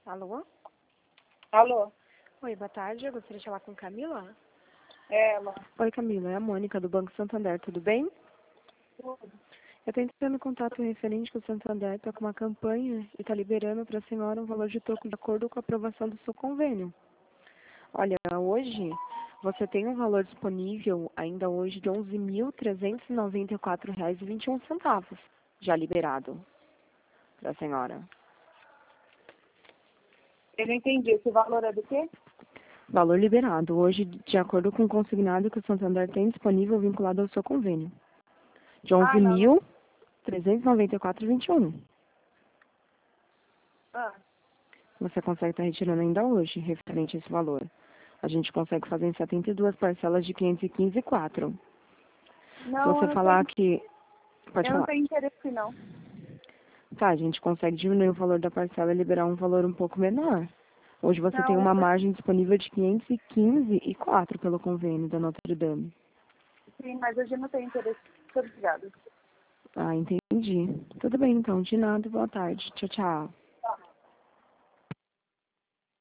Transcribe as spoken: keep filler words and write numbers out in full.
Alô? Alô? Oi, boa tarde. Eu gostaria de falar com Camila. É ela. Oi, Camila. É a Mônica, do Banco Santander. Tudo bem? Tudo. Eu estou entrando em contato referente com o Santander. Está com uma campanha e está liberando para a senhora um valor de troco de acordo com a aprovação do seu convênio. Olha, hoje você tem um valor disponível ainda hoje de onze mil trezentos e noventa e quatro reais e vinte e um centavos, já liberado para a senhora. Eu não entendi. Esse valor é do quê? Valor liberado, hoje de acordo com o consignado que o Santander tem disponível vinculado ao seu convênio. De Ah, não. não. onze mil trezentos e noventa e quatro reais e vinte e um. Ah, Você consegue estar retirando ainda hoje, referente a esse valor. A gente consegue fazer em setenta e duas parcelas de quinhentos e quinze e quatro. Se não, você eu não falar tenho, que... Pode eu não falar. tenho interesse, não. Tá, a gente consegue diminuir o valor da parcela e liberar um valor um pouco menor. Hoje você tem Não, uma eu- margem disponível de quinhentos e quinze e quatro pelo convênio da Notre Dame. sim, mas hoje eu não tenho interesse. Muito obrigada. Ah, entendi. Tudo bem então, de nada, boa tarde. Tchau, tchau.